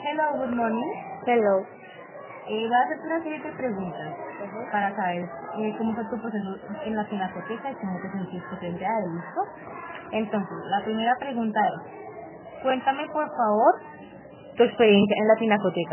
Hello, good morning. Hello. Voy a hacerte una serie de preguntas para saber cómo fue tu proceso en la pinacoteca y cómo te sentiste frente a él, ¿listo? Entonces, la primera pregunta es, cuéntame por favor tu experiencia en la pinacoteca.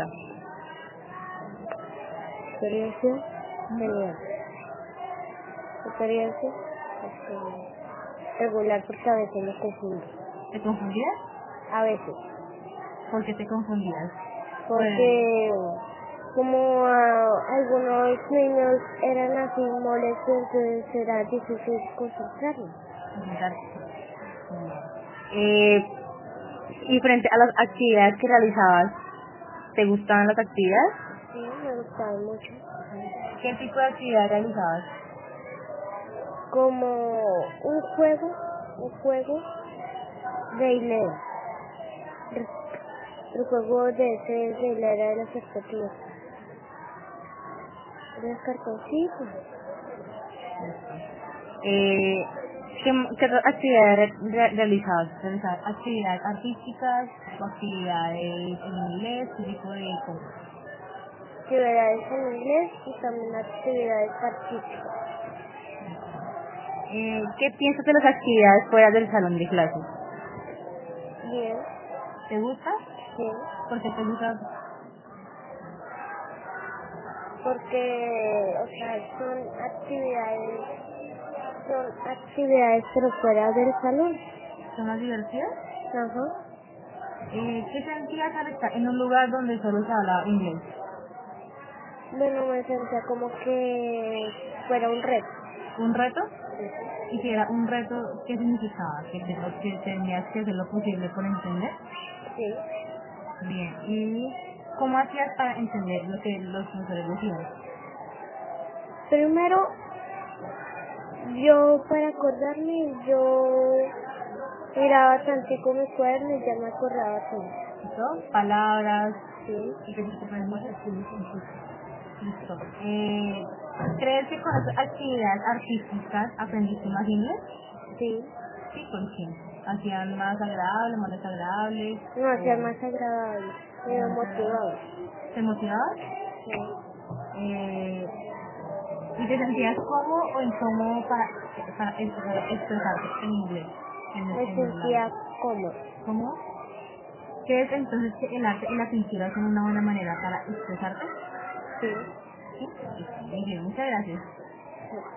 Experiencia genial. Experiencia regular porque a veces me confundo. ¿Te confundías? A veces. ¿Por qué te confundías? Porque como algunos niños eran así molestos, entonces era difícil concentrarme. Y frente a las actividades que realizabas, ¿te gustaban las actividades? Sí, me gustaba mucho. ¿Qué tipo de actividades realizabas? Como un juego de hilera. El juego de ese de hilera de las expectativas. De los cartoncitos. ¿Qué otras actividades realizabas? ¿Realizabas actividades artísticas o actividades en inglés? ¿Qué tipo de cosas? Actividades en inglés y también actividades artísticas. ¿Qué piensas de las actividades fuera del salón de clases? Bien, ¿Te gusta? sí, ¿Por qué te gusta? porque, son actividades pero fuera del salón. ¿Son más divertidas? Ajá. ¿Qué sentías al estar en un lugar donde solo se hablaba inglés? Bueno, me sentía como que fuera un reto. ¿Un reto? Sí. Y si era un reto, ¿qué significaba? ¿Que tenías que hacer lo posible por entender? Sí. Bien, ¿y cómo hacías para entender lo que los profesores decían? Primero, yo para acordarme, yo miraba tantico mi cuaderno y ya me acordaba todo. ¿Listo? Palabras, Sí. y que se pueden hacer. Listo. ¿Crees que con esas actividades artísticas aprendiste más inglés? Sí. Sí, ¿con quién? ¿Hacían más agradable, más desagradable? No, hacía más agradable. Me motivaba. ¿Te motivaba? Sí. ¿Y te sentías cómodo o incómodo para expresarte en inglés? Me sentía cómodo. ¿Cómo? ¿Crees entonces que el arte y la pintura son una buena manera para expresarte? Sí. Sí. Muy bien, muchas gracias. Sí.